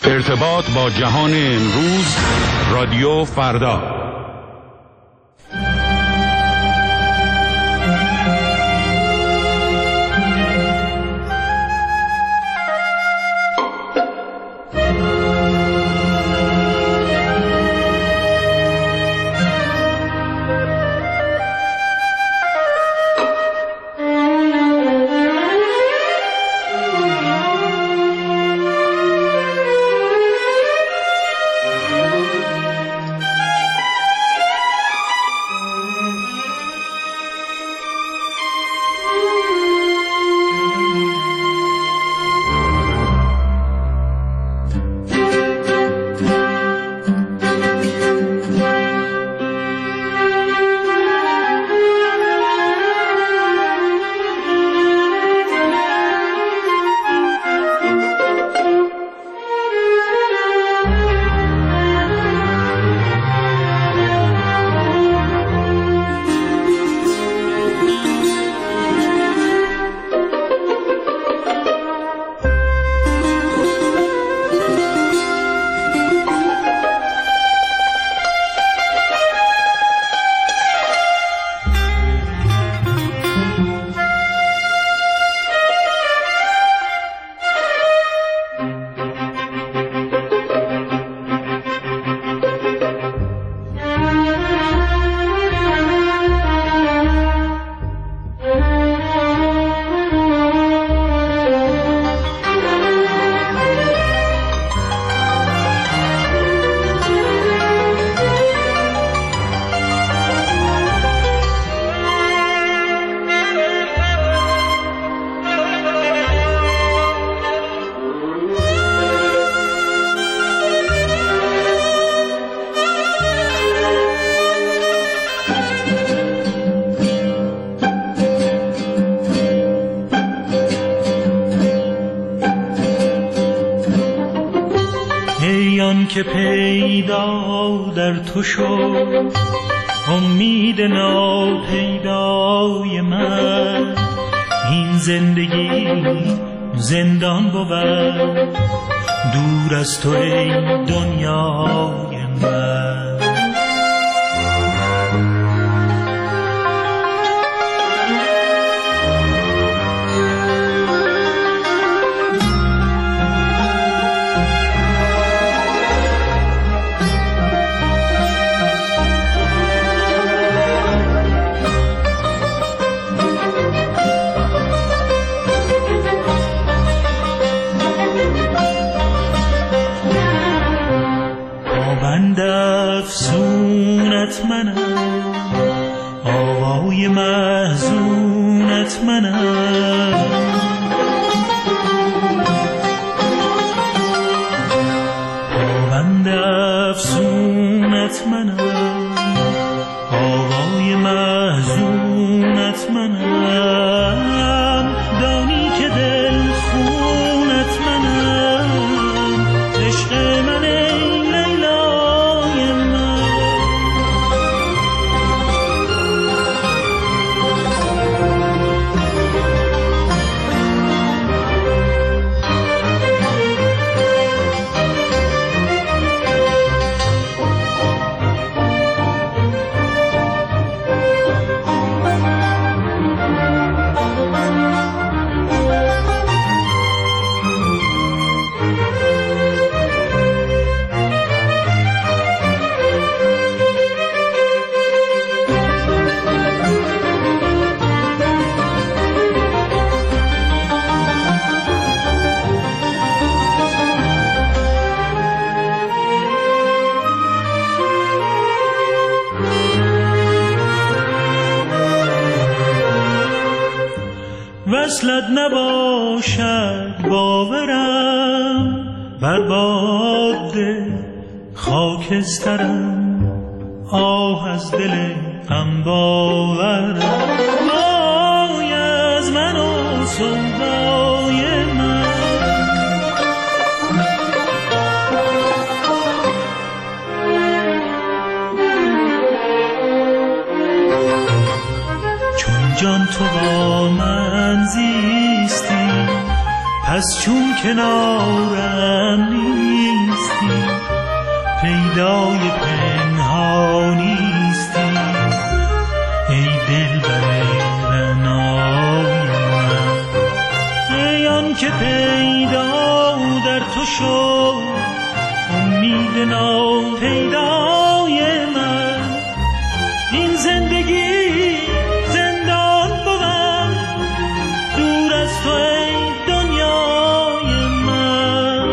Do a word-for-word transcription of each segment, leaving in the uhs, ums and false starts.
ارتباط با جهان امروز، رادیو فردا. که پیدا در تو شد امید ناپیدای من، این زندگی زندان بود دور از تو ای دنیای من. افسونت منم، آوای محزونت منم، پابند افسونت منم، آوای محزونت منم، دانی که دل خونت منم، عشق من وصلت نباشد باورم، بر باد خاکسترم، آه از دل غم باورم، وای از من و سودای من. چون جان تو با من زیستی، پس چون کنارم نیستی، پیدای پنهانیستی ای دلبر رعنای من، ای آن که پیدا در تو شد امید ناپیدای من. این زندگی زندان بود دور از تو ای دنیای من.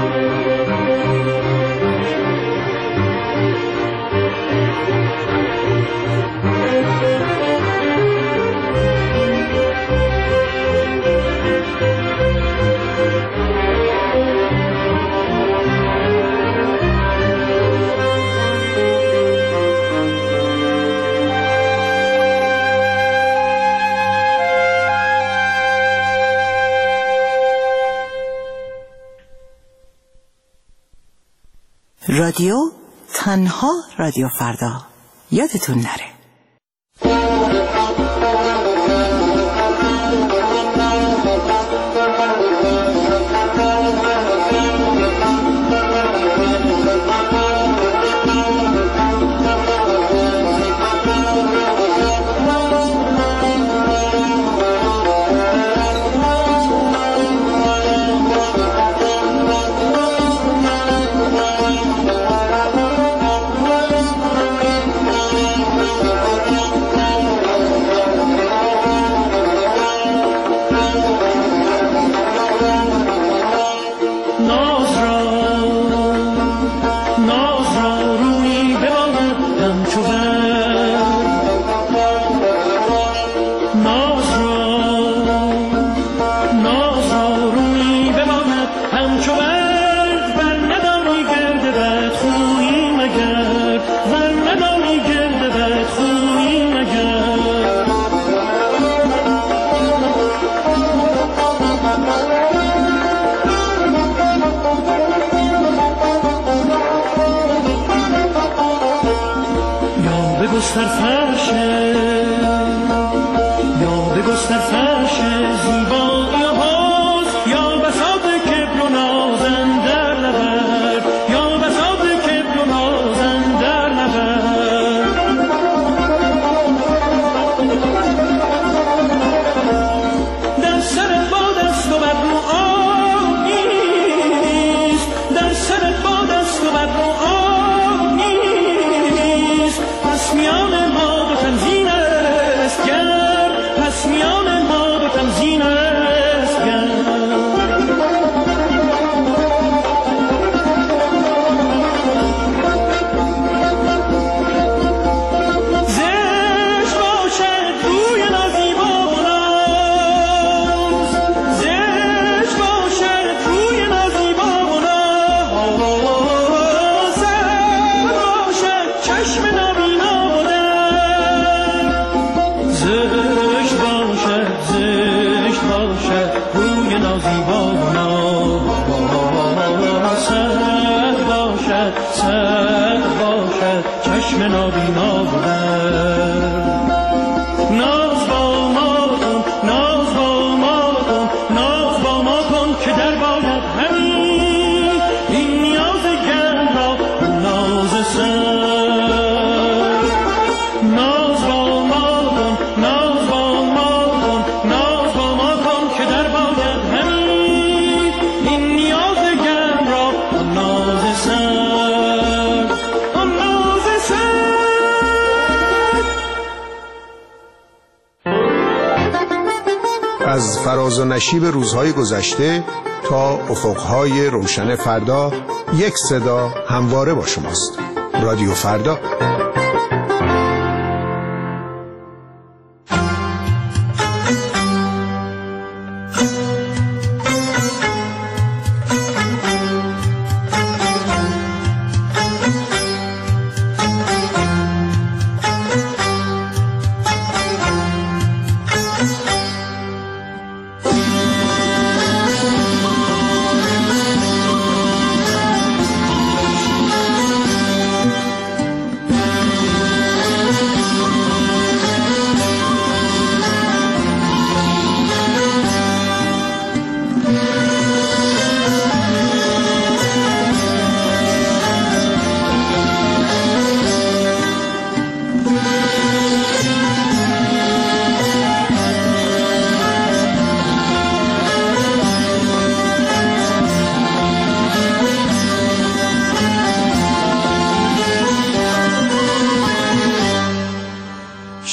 رادیو تنها رادیو فردا، یادتون نره. بگستر فرشه یا بگستر فرشه زیبایی و باز، یا بساط کبر و نازن در نبرد، یا بساط کبر و نازن در نبرد. در سر باد است و بر رو آب نیست، در سر باد است و بر رو آب نیست. پس میان ما دو تنزین است گر، پس میان ما دو تنزین است گر. زشت باشد روی نازیبا و ناز، زشت باشد روی نازیبا و ناز، زشت باشد چشم نابینا و در، زشت باشد زشت باشد روی نازیبا و ناز، سخت باشد سخت باشد چشم نابینا و در. ناز با ما کن ناز با ما کن ناز با ما کن که در باید همین این نیاز گرم را ناز سر. ناز با ما کن ناز با ما کن ناز با ما کن که در باید همین این نیاز گرم را ناز سر، ناز سر. از فراز و نشیب روزهای گذشته تا افقهای روشن فردا، یک صدا همواره با شماست. رادیو فردا.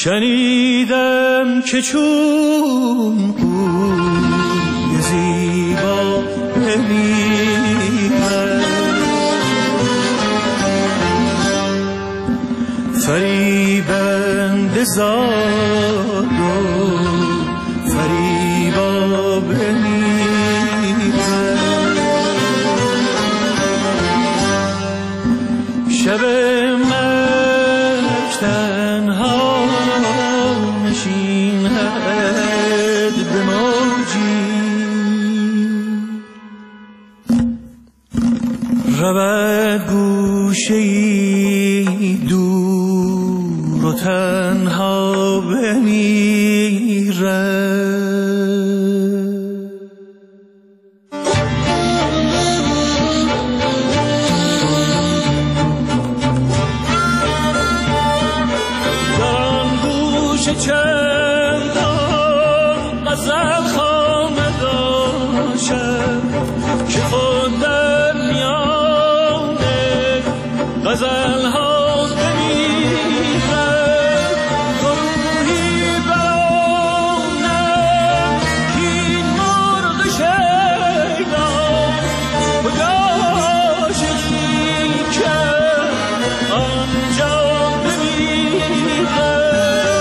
شنیدم که چون بوی زیبا بمیرد فریبنده زاد و فریبا بمیرد شب مرگ تنها نشیند به موجی رود گوشه‌ای دور و تنها بمیرد چندان غزل خامه داشتم که خود در میان غزل ها بمیرد گروهی برانم که این مرغ شیدان کجا شکلی کرد آنجا بمیرد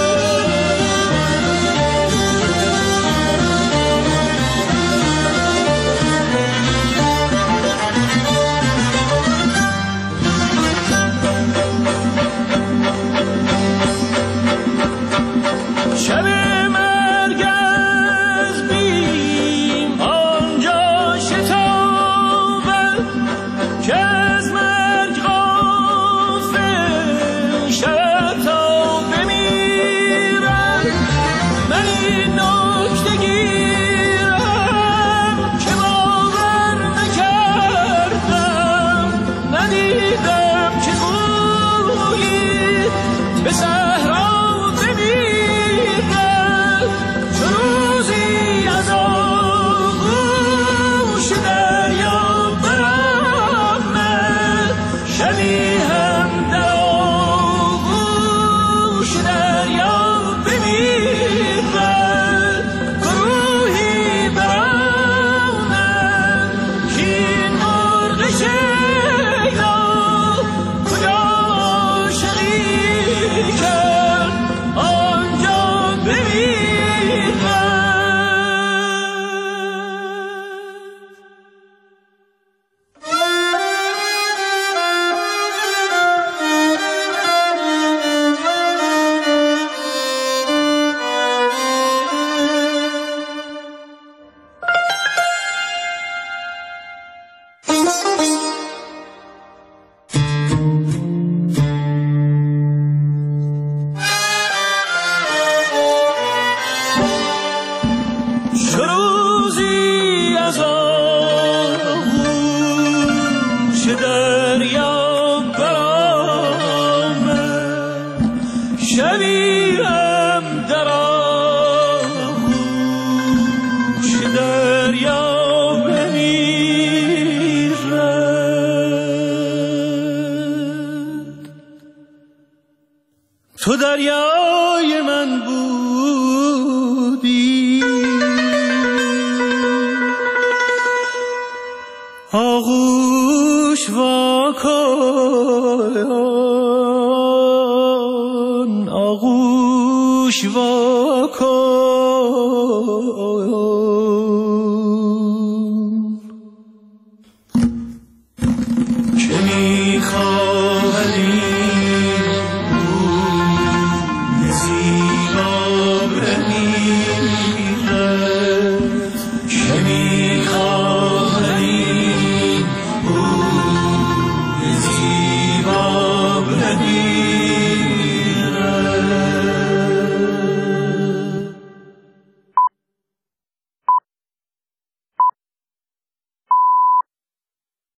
تو دریای من بودی آغوش واکن آغوش واکن که میخواهی